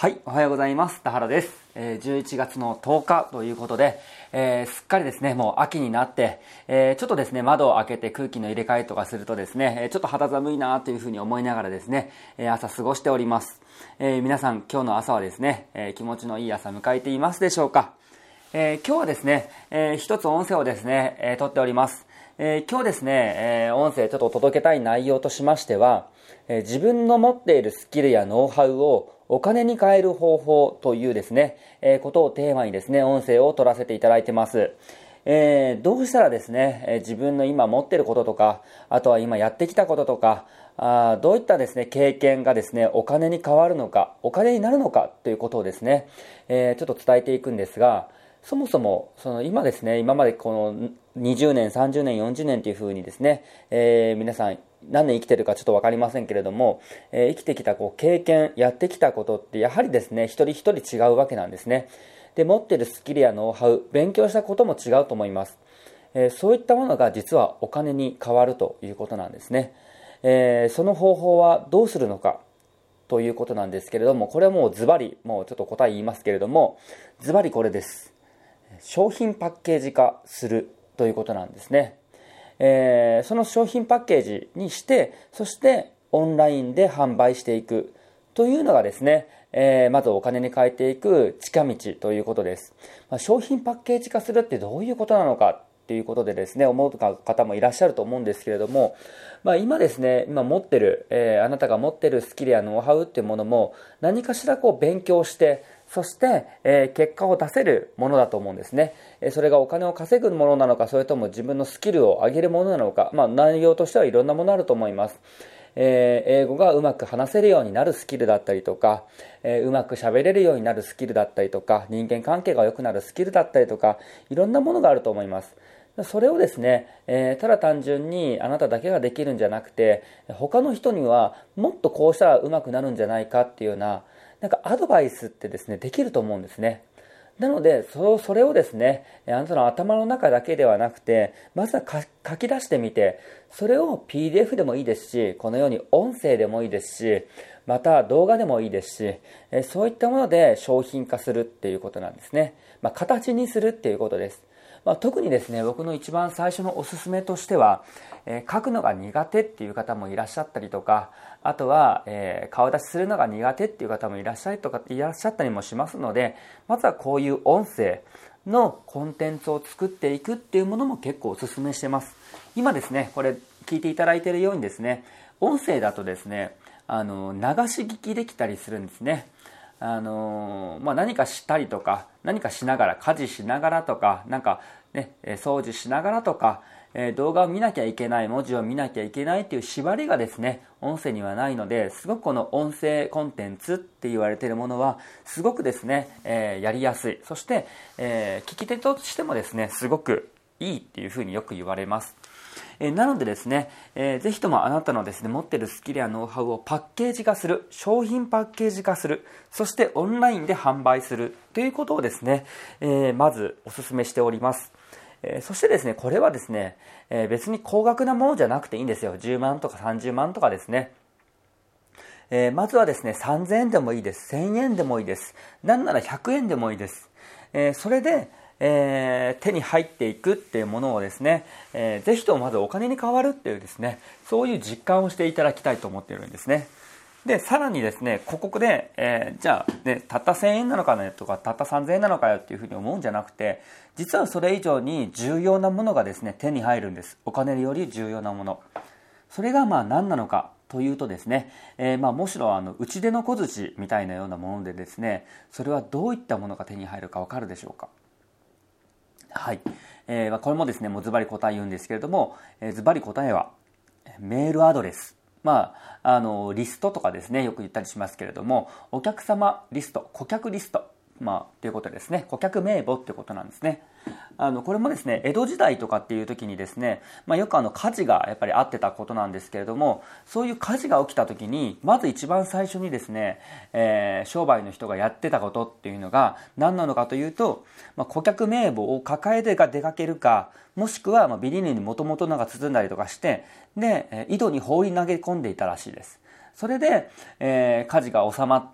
はい、おはようございます。田原です。11月の10日ということで、すっかりですね、もう秋になって、ちょっとですね、窓を開けて空気の入れ替えとかするとですね、ちょっと肌寒いなというふうに思いながらですね、朝過ごしております。皆さん、今日の朝はですね、気持ちのいい朝迎えていますでしょうか。今日はですね、一つ音声をですね、撮っております。今日ですね、音声ちょっと届けたい内容としましては、自分の持っているスキルやノウハウをお金に変える方法というですね、ことをテーマにですね、音声を取らせていただいてます。どうしたらですね、自分の今持っていることとか、あとは今やってきたこととか、どういったですね、経験がですね、お金に変わるのか、お金になるのかということをですね、ちょっと伝えていくんですが、そもそも今ですね、今までこの20年、30年、40年というふうにですね、皆さん何年生きてるかちょっと分かりませんけれども、生きてきた経験、やってきたことってやはりですね、一人一人違うわけなんですね。で、持っているスキルやノウハウ、勉強したことも違うと思います。そういったものが実はお金に変わるということなんですね。その方法はどうするのかということなんですけれども、これはもうズバリ、もうちょっと答え言いますけれども、ズバリこれです。商品パッケージ化するということなんですね。その商品パッケージにして、そしてオンラインで販売していくというのがですね、まずお金に変えていく近道ということです。商品パッケージ化するってどういうことなのかっていうことでですね、思う方もいらっしゃると思うんですけれども、今ですね、今持ってる、あなたが持ってるスキルやノウハウっていうものも何かしら勉強して、そして、結果を出せるものだと思うんですね。それがお金を稼ぐものなのか、それとも自分のスキルを上げるものなのか、内容としてはいろんなものあると思います。英語がうまく話せるようになるスキルだったりとか、うまく喋れるようになるスキルだったりとか、人間関係が良くなるスキルだったりとか、いろんなものがあると思います。それをですね、ただ単純にあなただけができるんじゃなくて、他の人にはもっとこうしたらうまくなるんじゃないかっていうような、アドバイスってですね、できると思うんですね。なので、それをですね、あなたの頭の中だけではなくて、まずは書き出してみて、それを PDF でもいいですし、このように音声でもいいですし、また動画でもいいですし、そういったもので商品化するっていうことなんですね。形にするっていうことです。特にですね、僕の一番最初のおすすめとしては、書くのが苦手っていう方もいらっしゃったりとか、あとは、顔出しするのが苦手っていう方もいらっしゃったりもしますので、まずはこういう音声のコンテンツを作っていくっていうものも結構おすすめしてます。今ですね、これ聞いていただいているようにですね、音声だとですね、流し聞きできたりするんですね。何かしたりとか、何かしながら、家事しながらとか、掃除しながらとか、動画を見なきゃいけない、文字を見なきゃいけないっていう縛りがですね、音声にはないので、すごくこの音声コンテンツって言われているものは、すごくですね、やりやすい。そして、聞き手としてもですね、すごくいいっていうふうによく言われます。なのでですね、ぜひともあなたのですね、持っているスキルやノウハウをパッケージ化する、商品パッケージ化する、そしてオンラインで販売するということをですね、まずお勧めしております。そしてですね、これはですね、別に高額なものじゃなくていいんですよ。10万とか30万とかですね。まずはですね、3000円でもいいです。1000円でもいいです。なんなら100円でもいいです。それで、手に入っていくっていうものをですね、ぜひともまずお金に変わるっていうですね、そういう実感をしていただきたいと思っているんですね。で、さらにですね、ここで、じゃあ、ね、たった1000円なのかねとか、たった3000円なのかよっていうふうに思うんじゃなくて、実はそれ以上に重要なものがですね、手に入るんです。お金より重要なもの。それが何なのかというとですね、むしろ打ち出の小槌みたいなようなものでですね、それはどういったものが手に入るかわかるでしょうか。はい。これもですね、もうズバリ答え言うんですけれども、ズバリ答えは、メールアドレス。リストとかですね、よく言ったりしますけれども、お客様リスト、顧客リスト、ということですね。顧客名簿ってことなんですね。これもですね、江戸時代とかっていう時にですね、よく火事がやっぱりあってたことなんですけれども、そういう火事が起きた時に、まず一番最初にですね、商売の人がやってたことっていうのが何なのかというと、顧客名簿を抱えて出かけるか、もしくはビニールにもともと包んだりとかして、で、井戸に放り投げ込んでいたらしいです。それで、火事が収まって、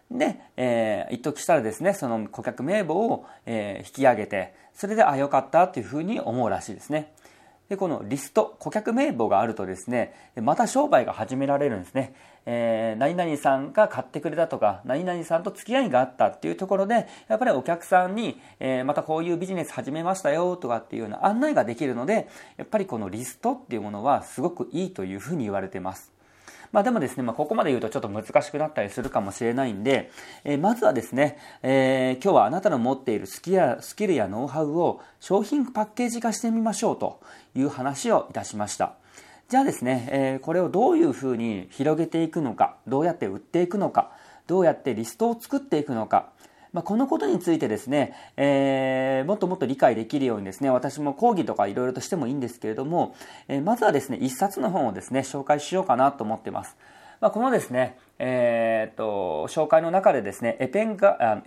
で、一時したらですね、その顧客名簿を、引き上げて、それで、良かったっていうふうに思うらしいですね。で、このリスト、顧客名簿があるとですね、また商売が始められるんですね。何々さんが買ってくれたとか、何々さんと付き合いがあったっていうところで、やっぱりお客さんに、またこういうビジネス始めましたよとかっていうような案内ができるので、やっぱりこのリストっていうものはすごくいいというふうに言われています。でもですね、ここまで言うとちょっと難しくなったりするかもしれないんで、まずはですね、今日はあなたの持っているスキルやノウハウを商品パッケージ化してみましょうという話をいたしました。じゃあですね、これをどういうふうに広げていくのか、どうやって売っていくのか、どうやってリストを作っていくのか、このことについてですね、もっともっと理解できるようにですね、私も講義とかいろいろとしてもいいんですけれども、まずはですね、一冊の本をですね、紹介しようかなと思っています。このですね、紹介の中でですね、エペンガ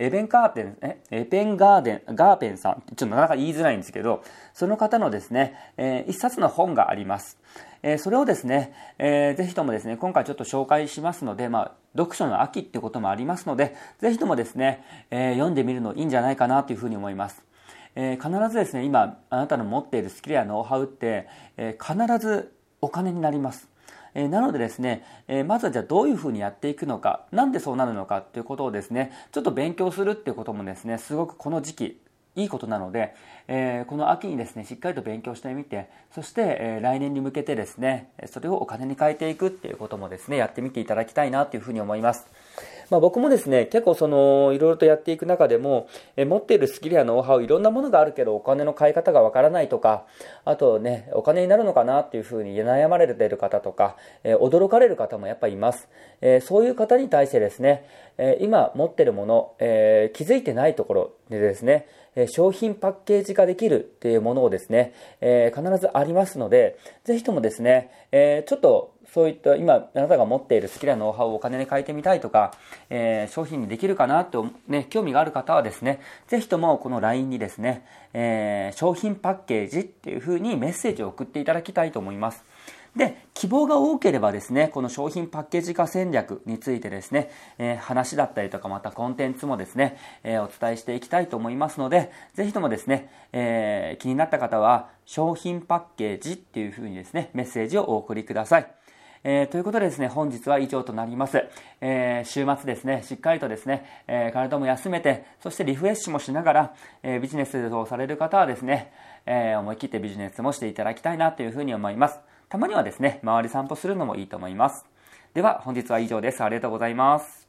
ーペンさん、ちょっとなかなか言いづらいんですけど、その方のですね、一冊の本があります。それをですね、ぜひともですね、今回ちょっと紹介しますので、読書の秋ってこともありますので、ぜひともですね、読んでみるのいいんじゃないかなというふうに思います。必ずですね、今あなたの持っているスキルやノウハウって、必ずお金になります。なのでですね、まずはじゃあどういうふうにやっていくのか、なんでそうなるのかということをですね、ちょっと勉強するっていうこともですね、すごくこの時期いいことなので、この秋にですねしっかりと勉強してみて、そして、来年に向けてですねそれをお金に変えていくっていうこともですねやってみていただきたいなというふうに思います。僕もですね結構いろいろとやっていく中でも、持っているスキルやノウハウいろんなものがあるけどお金の買い方がわからないとか、あとねお金になるのかなっていうふうに悩まれている方とか、驚かれる方もやっぱりいます。そういう方に対してですね、今持っているもの、気づいてないところでですね商品パッケージ化できるっていうものをですね、必ずありますので、ぜひともですね、ちょっとそういった今あなたが持っているスキルやノウハウをお金に変えてみたいとか、商品にできるかなと、興味がある方はですね、ぜひともこの LINE にですね、商品パッケージっていうふうにメッセージを送っていただきたいと思います。で、希望が多ければですね、この商品パッケージ化戦略についてですね、話だったりとかまたコンテンツもですね、お伝えしていきたいと思いますので、ぜひともですね、気になった方は商品パッケージっていうふうにですね、メッセージをお送りください。ということでですね、本日は以上となります。週末ですね、しっかりとですね、体も休めて、そしてリフレッシュもしながら、ビジネスをされる方はですね、思い切ってビジネスもしていただきたいなというふうに思います。たまにはですね、周り散歩するのもいいと思います。では、本日は以上です。ありがとうございます。